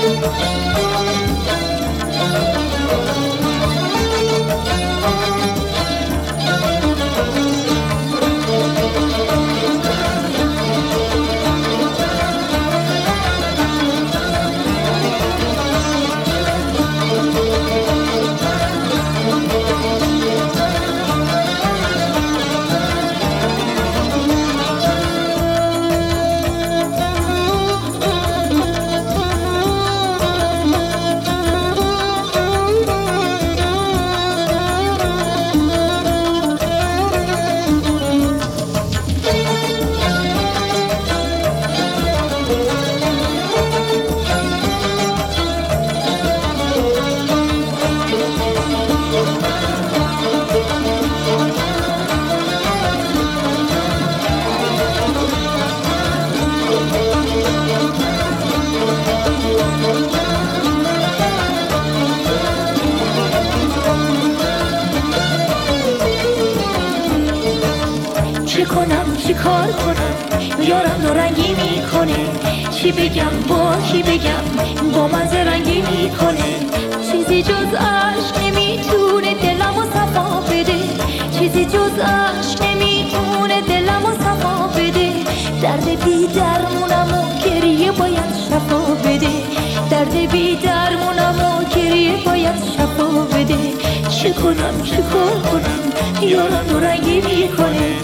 چه کنم چی کار کنم یارم دورنگی میکنه، چی بگم با کی بگم با من زرنگی میکنه، چیزی جز عشق نمیتونه دلمو صفا بده، چیزی جز عشق نمیتونه دلمو صفا بده، درد بی درمونمو گریه باید شفا بده، درد بی درمونمو گریه باید شفا بده، چه کنم چه کار کنم یارم دورنگی میکنه.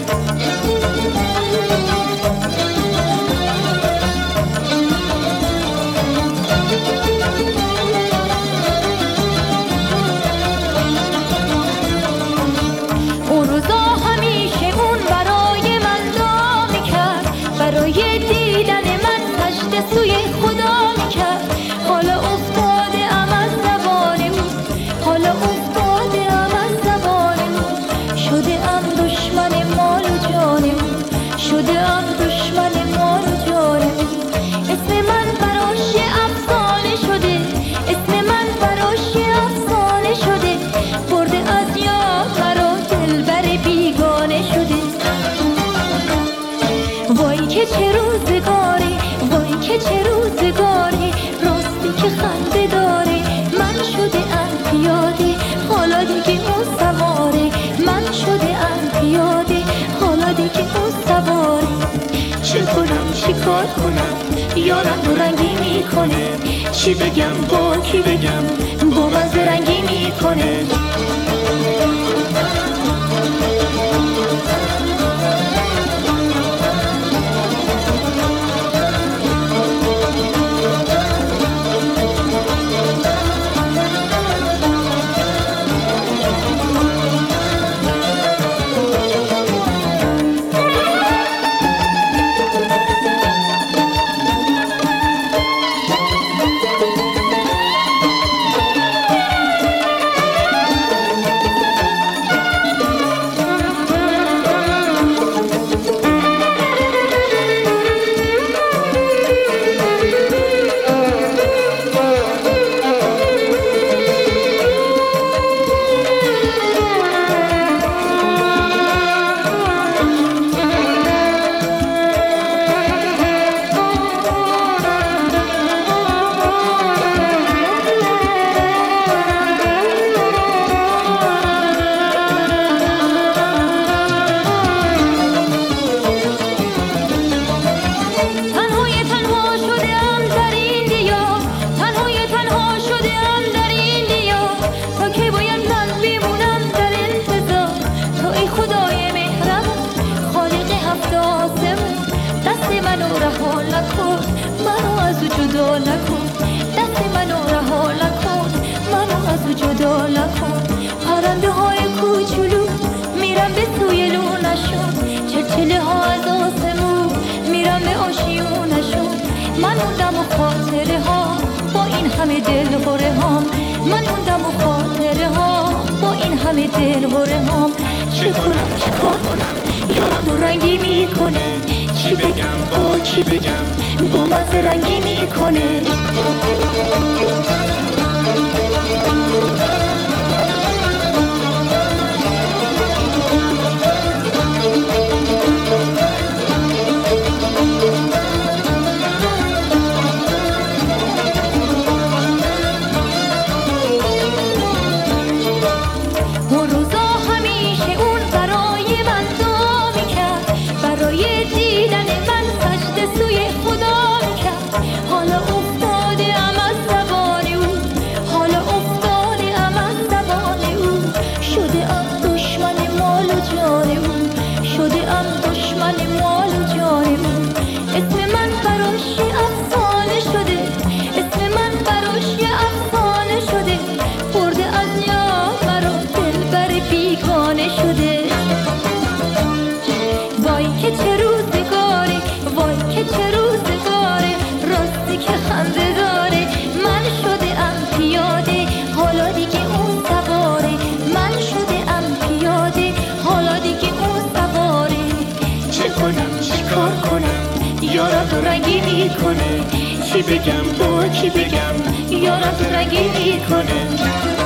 اون روزا همیشه اون برای من دعا میکرد، برای دیدن من سجده سوی خدا میکرد، حالا افتاده ام از زبانمون، حالا افتاده ام از زبانمون، شده ام دشمن مال و جانمون، شده ام دشمن مال و جانمون، اسم من براش افسانه شده، اسم من براش افسانه شده، برده از یاد مرا دلبر بیگانه شده. وای که چه روزگاری، وای که چه روزگاری، راستی که خنده داره، من شده ام پیاده حالا دیگه اون سواره، من شده ام پیاده حالا دیگه اون سواره، چه کنم چی کار کنم یارم دورنگی میکنه، چی بگم با کی بگم با من زرنگی میکنه. جدا نکن، پرنده های کوچولو میرم به سوی لونشون، چلچله ها از آسمون میرم به آشیونشون، من موندم و خاطره ها با این همه دل هره هام، من موندم و خاطره ها با این همه دل هره هام، چه کنم چه کار کنم یارم دو رنگی میکنه، چی بگم با چی بگم با مزه رنگی میکنه. افتاده ام از زبان او، حالا افتاده ام از زبان او. شده ام دشمن مال و جان او، شده ام دشمن مال و جان او. اسم من براش یه افسانه شده، اسم من براش یه افسانه شده. برده از یار مرا دلبر بیگانه شده. وای که چه روزگاره، وای که چه روزگاره، راستی که خنده داره. من شده ام پیاده، حالا دیگه اون سواره. من شده ام پیاده، حالا دیگه اون سواره. چه کنم چه کار کنم، یارم تو رنگی کنه. چی بگم با کی بگم، یارم تو رنگی کنه.